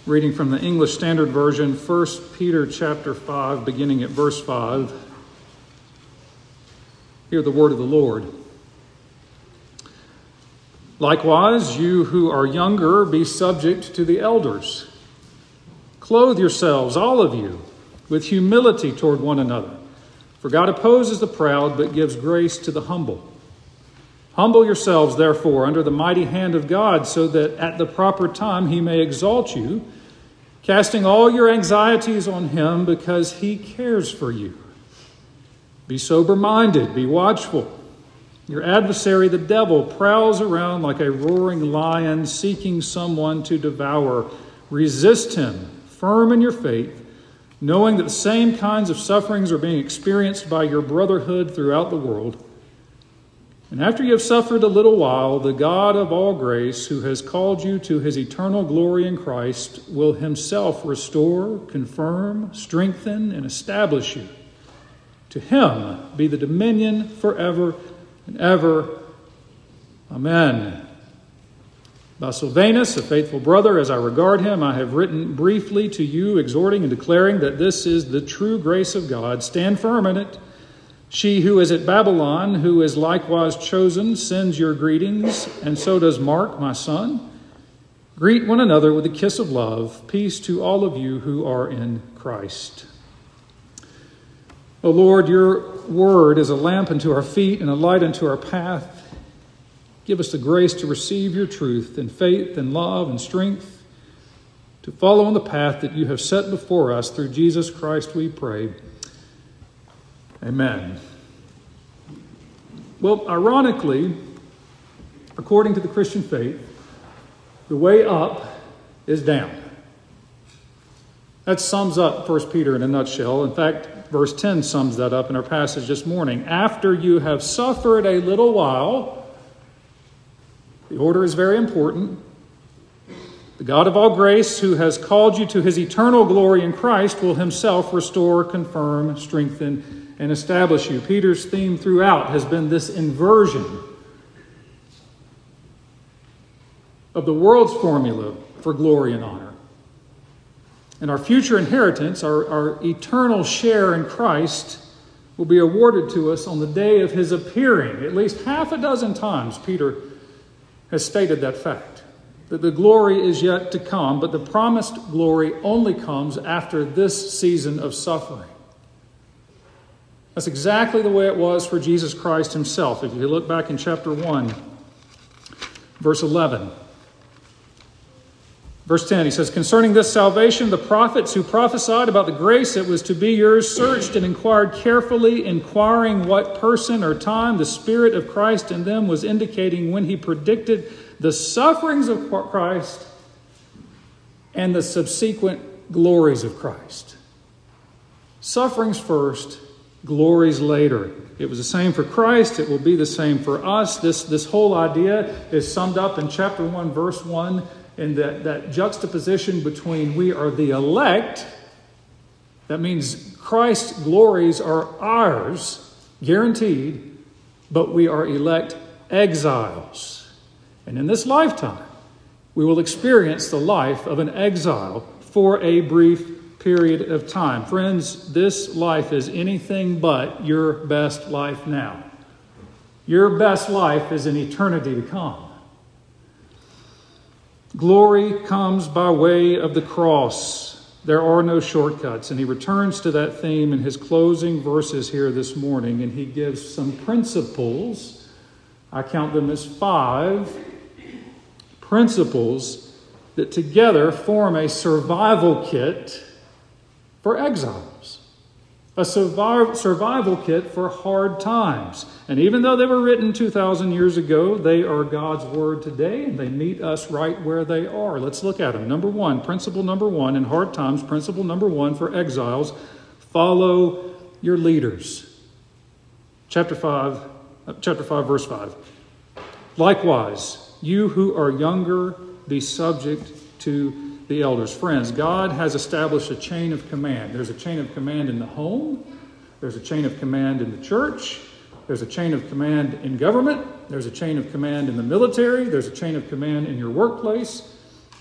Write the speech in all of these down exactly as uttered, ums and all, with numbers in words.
Reading from the English Standard Version, First Peter chapter five, beginning at verse five. Hear the word of the Lord. Likewise, you who are younger, be subject to the elders. Clothe yourselves, all of you, with humility toward one another. For God opposes the proud, but gives grace to the humble. Humble yourselves, therefore, under the mighty hand of God, so that at the proper time he may exalt you, casting all your anxieties on him because he cares for you. Be sober-minded, be watchful. Your adversary, the devil, prowls around like a roaring lion, seeking someone to devour. Resist him, firm in your faith, knowing that the same kinds of sufferings are being experienced by your brotherhood throughout the world. And after you have suffered a little while, the God of all grace, who has called you to his eternal glory in Christ, will himself restore, confirm, strengthen, and establish you. To him be the dominion forever and ever. Amen. By Silvanus, a faithful brother, as I regard him, I have written briefly to you, exhorting and declaring that this is the true grace of God. Stand firm in it. She who is at Babylon, who is likewise chosen, sends your greetings, and so does Mark, my son. Greet one another with a kiss of love. Peace to all of you who are in Christ. O Lord, your word is a lamp unto our feet and a light unto our path. Give us the grace to receive your truth in faith and love and strength, to follow on the path that you have set before us through Jesus Christ, we pray. Amen. Well, ironically, according to the Christian faith, the way up is down. That sums up First Peter in a nutshell. In fact, verse ten sums that up in our passage this morning. After you have suffered a little while, the order is very important. The God of all grace, who has called you to his eternal glory in Christ, will himself restore, confirm, strengthen, and establish you. Peter's theme throughout has been this inversion of the world's formula for glory and honor. And our future inheritance, our, our eternal share in Christ, will be awarded to us on the day of his appearing. At least half a dozen times Peter has stated that fact, that the glory is yet to come, but the promised glory only comes after this season of suffering. That's exactly the way it was for Jesus Christ himself. If you look back in chapter one, verse eleven. Verse ten, he says, concerning this salvation, the prophets who prophesied about the grace that was to be yours searched and inquired carefully, inquiring what person or time the Spirit of Christ in them was indicating when he predicted the sufferings of Christ and the subsequent glories of Christ. Sufferings first, glories later. It was the same for Christ. It will be the same for us. This, this whole idea is summed up in chapter one, verse one, in that, that juxtaposition between we are the elect. That means Christ's glories are ours, guaranteed, but we are elect exiles. And in this lifetime, we will experience the life of an exile for a brief period of time. Friends, this life is anything but your best life now. Your best life is in eternity to come. Glory comes by way of the cross. There are no shortcuts. And he returns to that theme in his closing verses here this morning, and he gives some principles. I count them as five principles that together form a survival kit for exiles, a survival kit for hard times. And even though they were written two thousand years ago, they are God's word today, and they meet us right where they are. Let's look at them. Number one, principle number one in hard times, principle number one for exiles, follow your leaders. Chapter five, chapter five, verse five. Likewise, you who are younger, be subject to the elders. Friends, God has established a chain of command. There's a chain of command in the home. There's a chain of command in the church. There's a chain of command in government. There's a chain of command in the military. There's a chain of command in your workplace.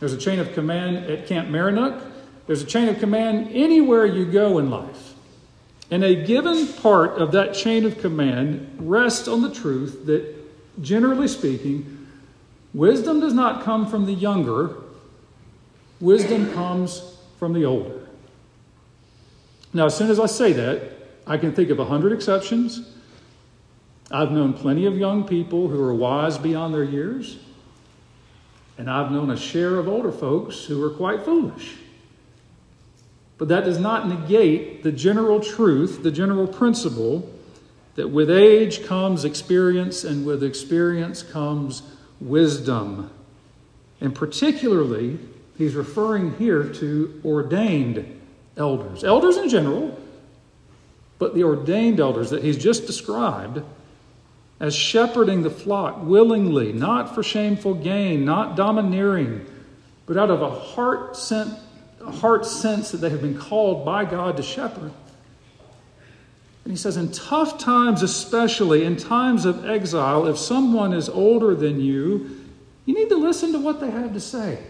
There's a chain of command at Camp Marinook. There's a chain of command anywhere you go in life. And a given part of that chain of command rests on the truth that, generally speaking, wisdom does not come from the younger. Wisdom comes from the older. Now, as soon as I say that, I can think of a hundred exceptions. I've known plenty of young people who are wise beyond their years. And I've known a share of older folks who are quite foolish. But that does not negate the general truth, the general principle, that with age comes experience, and with experience comes wisdom. And particularly, he's referring here to ordained elders. Elders in general, but the ordained elders that he's just described as shepherding the flock willingly, not for shameful gain, not domineering, but out of a heart sent a heart sense that they have been called by God to shepherd. And he says, in tough times, especially in times of exile, if someone is older than you, you need to listen to what they have to say.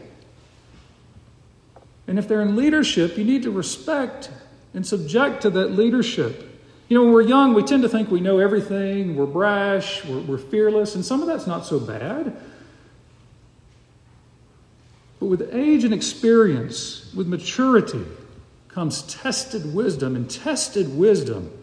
And if they're in leadership, you need to respect and subject to that leadership. You know, when we're young, we tend to think we know everything. We're brash, we're, we're fearless, and some of that's not so bad. But with age and experience, with maturity, comes tested wisdom. And tested wisdom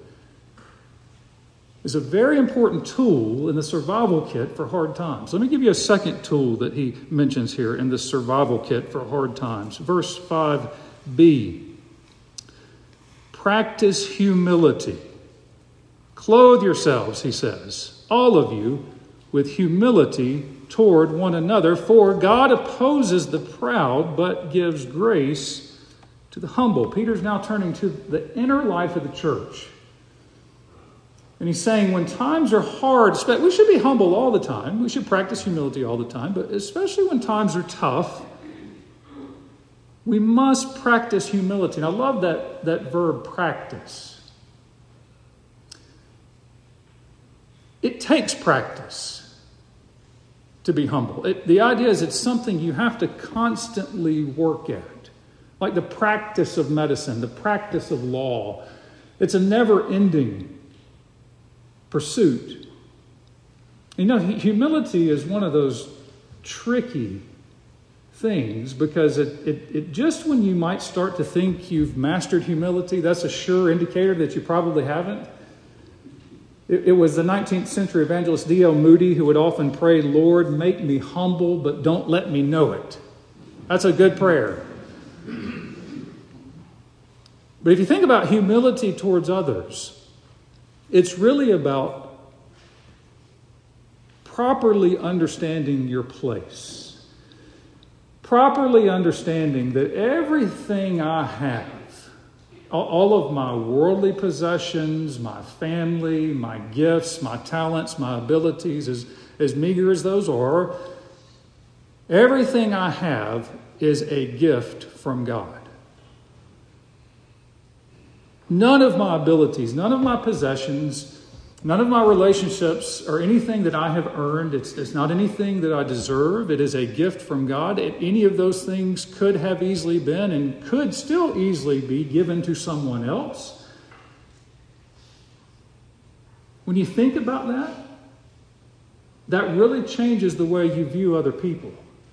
is a very important tool in the survival kit for hard times. Let me give you a second tool that he mentions here in the survival kit for hard times. Verse five b. Practice humility. Clothe yourselves, he says, all of you, with humility toward one another, for God opposes the proud, but gives grace to the humble. Peter's now turning to the inner life of the church. And he's saying when times are hard, we should be humble all the time. We should practice humility all the time. But especially when times are tough, we must practice humility. And I love that, that verb, practice. It takes practice to be humble. It, the idea is it's something you have to constantly work at. Like the practice of medicine, the practice of law. It's a never-ending pursuit. You know, humility is one of those tricky things because it, it, it just when you might start to think you've mastered humility, that's a sure indicator that you probably haven't. It, it was the nineteenth century evangelist D L Moody who would often pray, Lord, make me humble, but don't let me know it. That's a good prayer. But if you think about humility towards others, it's really about properly understanding your place. Properly understanding that everything I have, all of my worldly possessions, my family, my gifts, my talents, my abilities, as, as meager as those are, everything I have is a gift from God. None of my abilities, none of my possessions, none of my relationships are anything that I have earned. It's, it's not anything that I deserve. It is a gift from God. It, any of those things could have easily been and could still easily be given to someone else. When you think about that, that really changes the way you view other people.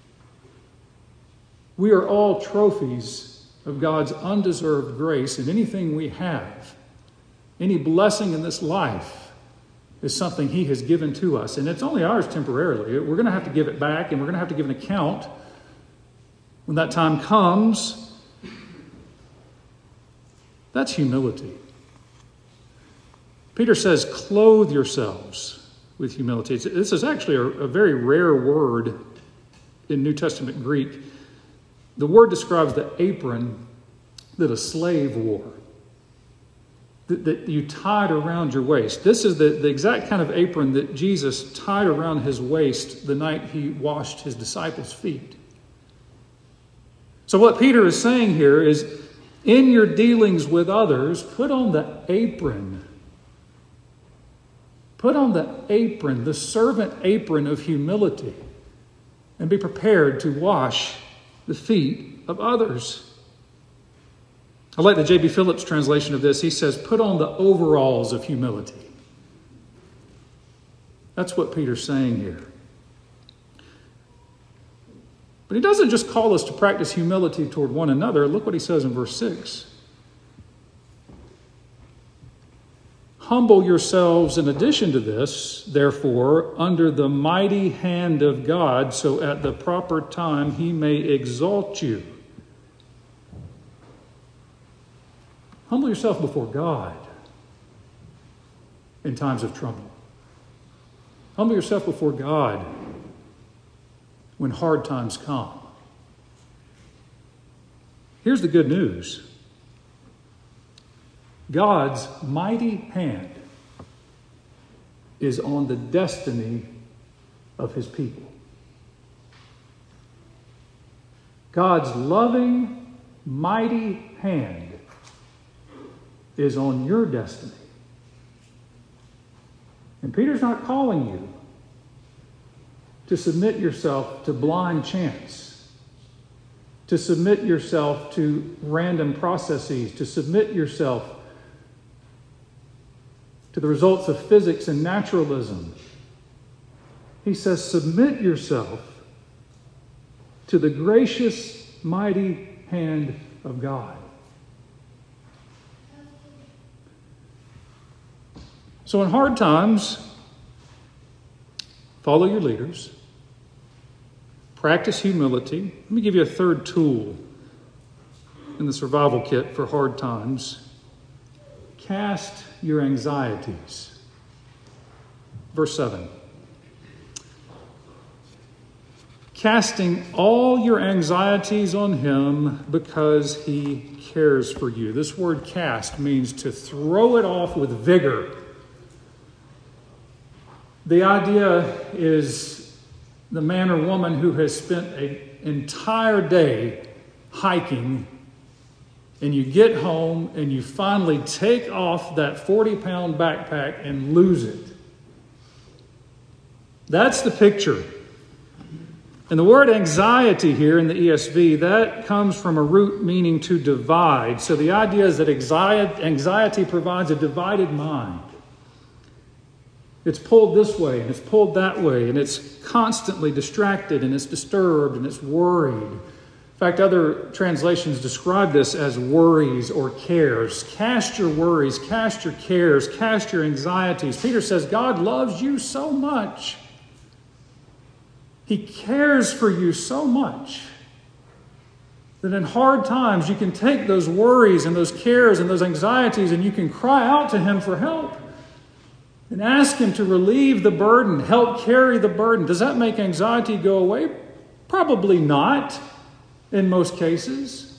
We are all trophies of God's undeserved grace, and anything we have, any blessing in this life, is something He has given to us. And it's only ours temporarily. We're going to have to give it back, and we're going to have to give an account when that time comes. That's humility. Peter says, clothe yourselves with humility. It's, this is actually a, a very rare word in New Testament Greek. The word describes the apron that a slave wore, that, that you tied around your waist. This is the, the exact kind of apron that Jesus tied around his waist the night he washed his disciples' feet. So what Peter is saying here is, in your dealings with others, put on the apron. Put on the apron, the servant apron of humility, and be prepared to wash the feet of others. I like the J B Phillips translation of this. He says, put on the overalls of humility. That's what Peter's saying here. But he doesn't just call us to practice humility toward one another. Look what he says in verse six. Humble yourselves in addition to this, therefore, under the mighty hand of God, so at the proper time he may exalt you. Humble yourself before God in times of trouble. Humble yourself before God when hard times come. Here's the good news. God's mighty hand is on the destiny of his people. God's loving, mighty hand is on your destiny. And Peter's not calling you to submit yourself to blind chance, to submit yourself to random processes, to submit yourself to the results of physics and naturalism. He says, submit yourself to the gracious, mighty hand of God. So in hard times, follow your leaders. Practice humility. Let me give you a third tool in the survival kit for hard times. Cast your anxieties. Verse seven. Casting all your anxieties on him because he cares for you. This word cast means to throw it off with vigor. The idea is the man or woman who has spent an entire day hiking, and you get home and you finally take off that forty-pound backpack and lose it. That's the picture. And the word anxiety here in the E S V, that comes from a root meaning to divide. So the idea is that anxiety provides a divided mind. It's pulled this way and it's pulled that way, and it's constantly distracted and it's disturbed and it's worried. In fact, other translations describe this as worries or cares. Cast your worries, cast your cares, cast your anxieties. Peter says God loves you so much. He cares for you so much that in hard times you can take those worries and those cares and those anxieties and you can cry out to him for help. And ask him to relieve the burden, help carry the burden. Does that make anxiety go away? Probably not in most cases.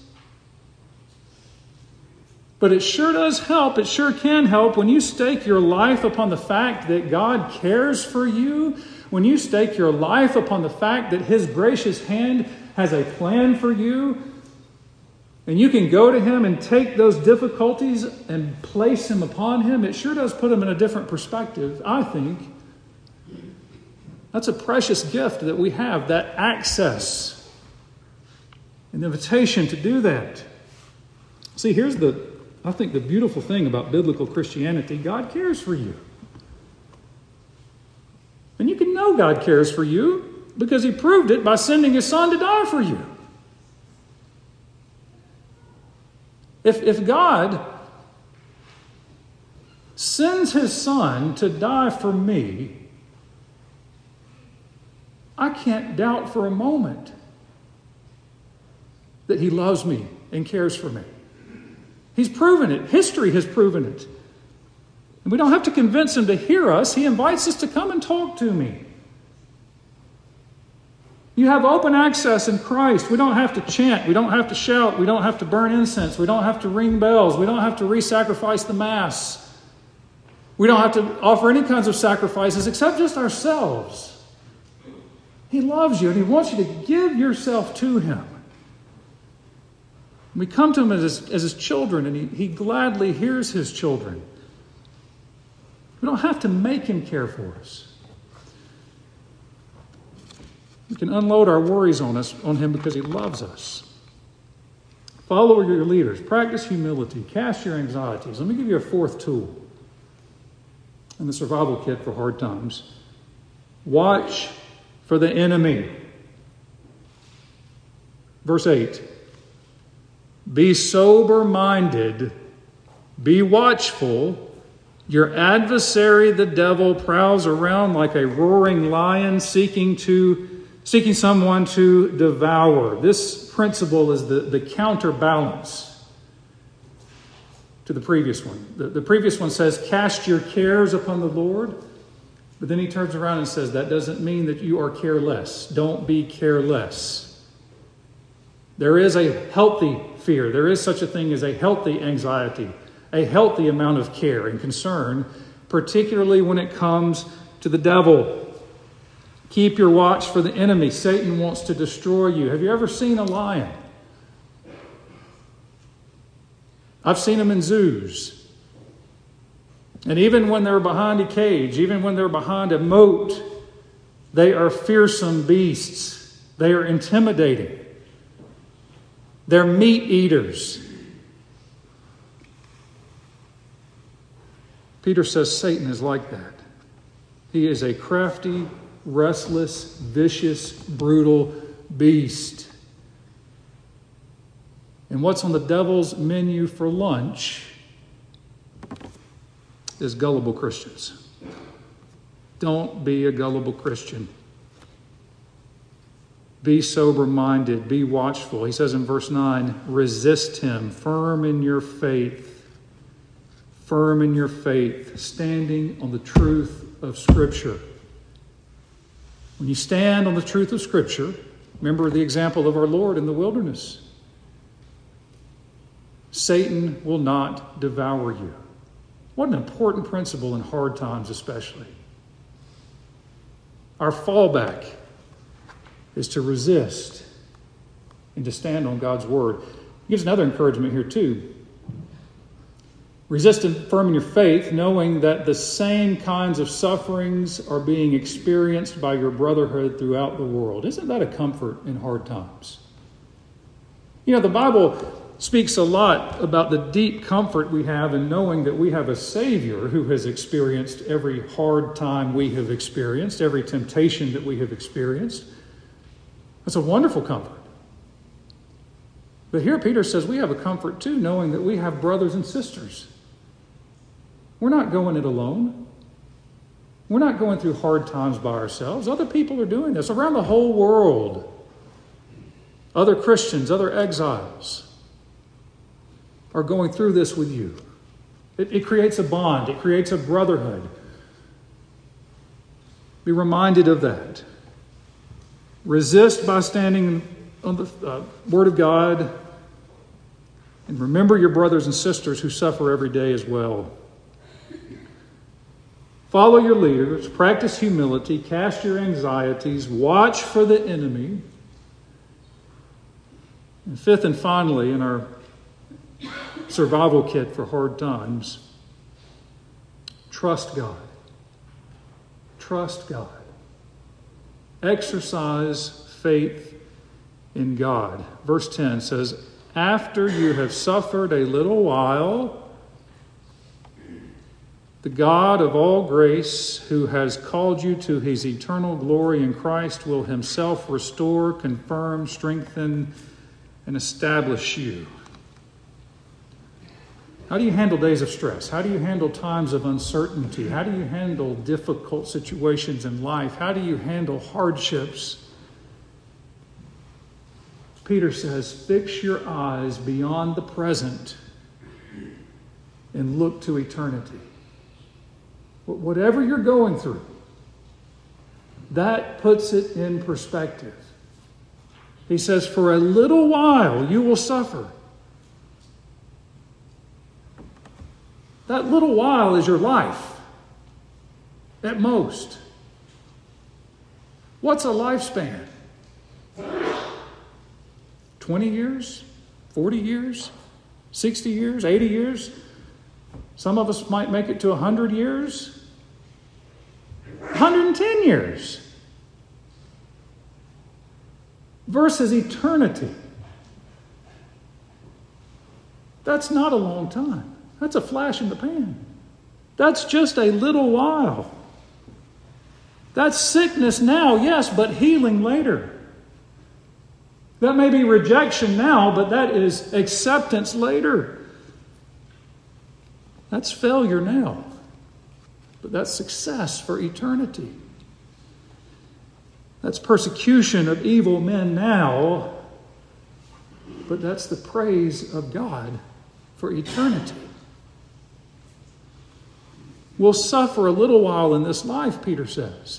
But it sure does help. It sure can help when you stake your life upon the fact that God cares for you. When you stake your life upon the fact that his gracious hand has a plan for you. And you can go to him and take those difficulties and place them upon him. It sure does put him in a different perspective, I think. That's a precious gift that we have, that access, an invitation to do that. See, here's the, I think, the beautiful thing about biblical Christianity. God cares for you. And you can know God cares for you because he proved it by sending his son to die for you. If, if God sends his son to die for me, I can't doubt for a moment that he loves me and cares for me. He's proven it. History has proven it. And we don't have to convince him to hear us. He invites us to come and talk to me. You have open access in Christ. We don't have to chant. We don't have to shout. We don't have to burn incense. We don't have to ring bells. We don't have to re-sacrifice the Mass. We don't have to offer any kinds of sacrifices except just ourselves. He loves you and he wants you to give yourself to him. We come to him as his, as his children, and he, he gladly hears his children. We don't have to make him care for us. We can unload our worries on us, on him because he loves us. Follow your leaders. Practice humility. Cast your anxieties. Let me give you a fourth tool in the survival kit for hard times. Watch for the enemy. Verse eight. Be sober-minded. Be watchful. Your adversary, the devil, prowls around like a roaring lion seeking to seeking someone to devour. This principle is the, the counterbalance to the previous one. The, the previous one says, cast your cares upon the Lord. But then he turns around and says, that doesn't mean that you are careless. Don't be careless. There is a healthy fear. There is such a thing as a healthy anxiety, a healthy amount of care and concern, particularly when it comes to the devil. Keep your watch for the enemy. Satan wants to destroy you. Have you ever seen a lion? I've seen them in zoos. And even when they're behind a cage, even when they're behind a moat, they are fearsome beasts. They are intimidating. They're meat eaters. Peter says Satan is like that. He is a crafty, restless, vicious, brutal beast. And what's on the devil's menu for lunch is gullible Christians. Don't be a gullible Christian. Be sober-minded. Be watchful. He says in verse nine, resist him, firm in your faith. Firm in your faith, standing on the truth of Scripture. When you stand on the truth of Scripture, remember the example of our Lord in the wilderness. Satan will not devour you. What an important principle in hard times especially. Our fallback is to resist and to stand on God's word. He gives another encouragement here too. Resist and firm in your faith, knowing that the same kinds of sufferings are being experienced by your brotherhood throughout the world. Isn't that a comfort in hard times? You know, the Bible speaks a lot about the deep comfort we have in knowing that we have a Savior who has experienced every hard time we have experienced, every temptation that we have experienced. That's a wonderful comfort. But here Peter says we have a comfort too, knowing that we have brothers and sisters. We're not going it alone. We're not going through hard times by ourselves. Other people are doing this around the whole world. Other Christians, other exiles are going through this with you. It, it creates a bond. It creates a brotherhood. Be reminded of that. Resist by standing on the uh, Word of God. And remember your brothers and sisters who suffer every day as well. Follow your leaders, practice humility, cast your anxieties, watch for the enemy. And fifth and finally, in our survival kit for hard times, trust God. Trust God. Exercise faith in God. Verse ten says, after you have suffered a little while, the God of all grace, who has called you to his eternal glory in Christ, will himself restore, confirm, strengthen, and establish you. How do you handle days of stress? How do you handle times of uncertainty? How do you handle difficult situations in life? How do you handle hardships? Peter says, fix your eyes beyond the present and look to eternity. Whatever you're going through, that puts it in perspective. He says, for a little while you will suffer. That little while is your life, at most. What's a lifespan? twenty years? forty years? sixty years? eighty years? Some of us might make it to one hundred years. one hundred ten years. versus eternity. That's not a long time. That's a flash in the pan. That's just a little while. That's sickness now, yes, but healing later. That may be rejection now, but that is acceptance later. That's failure now, but that's success for eternity. That's persecution of evil men now, but that's the praise of God for eternity. We'll suffer a little while in this life, Peter says.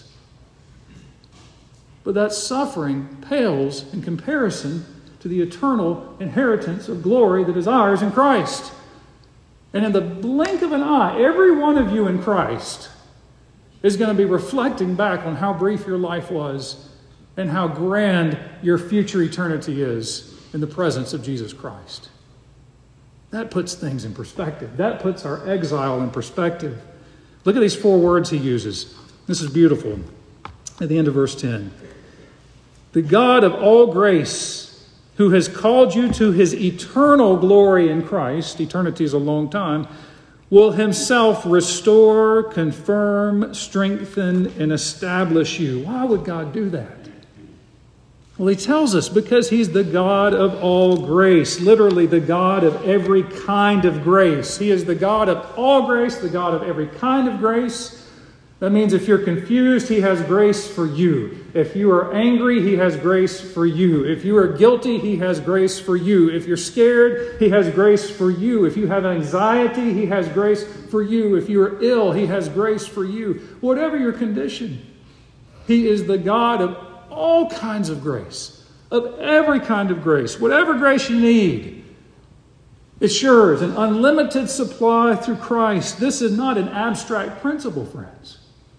But that suffering pales in comparison to the eternal inheritance of glory that is ours in Christ. And in the blink of an eye, every one of you in Christ is going to be reflecting back on how brief your life was and how grand your future eternity is in the presence of Jesus Christ. That puts things in perspective. That puts our exile in perspective. Look at these four words he uses. This is beautiful. At the end of verse ten. The God of all grace, who has called you to his eternal glory in Christ, eternity is a long time, will himself restore, confirm, strengthen, and establish you. Why would God do that? Well, he tells us because he's the God of all grace, literally the God of every kind of grace. He is the God of all grace, the God of every kind of grace. That means if you're confused, he has grace for you. If you are angry, he has grace for you. If you are guilty, he has grace for you. If you're scared, he has grace for you. If you have anxiety, he has grace for you. If you are ill, he has grace for you. Whatever your condition, he is the God of all kinds of grace, of every kind of grace. Whatever grace you need, it's yours, an unlimited supply through Christ. This is not an abstract principle, friends.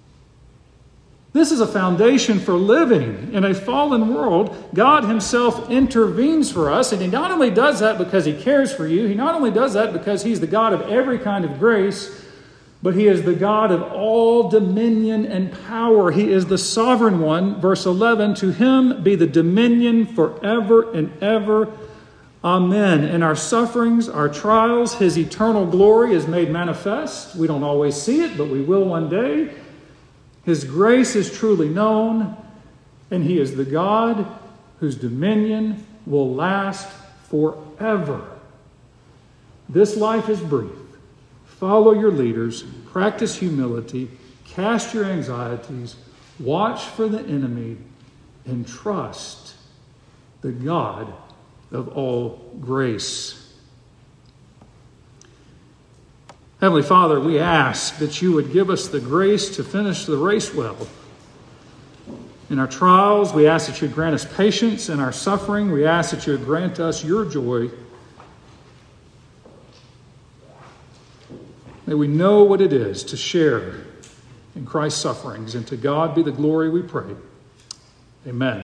This is a foundation for living in a fallen world. God himself intervenes for us, and he not only does that because he cares for you, he not only does that because he's the God of every kind of grace, but he is the God of all dominion and power. He is the sovereign one. Verse eleven, to him be the dominion forever and ever. Amen. In our sufferings, our trials, his eternal glory is made manifest. We don't always see it, but we will one day. His grace is truly known, and he is the God whose dominion will last forever. This life is brief. Follow your leaders, practice humility, cast your anxieties, watch for the enemy, and trust the God of all grace. Heavenly Father, we ask that you would give us the grace to finish the race well. In our trials, we ask that you would grant us patience. In our suffering, we ask that you would grant us your joy. May we know what it is to share in Christ's sufferings, and to God be the glory, we pray. Amen.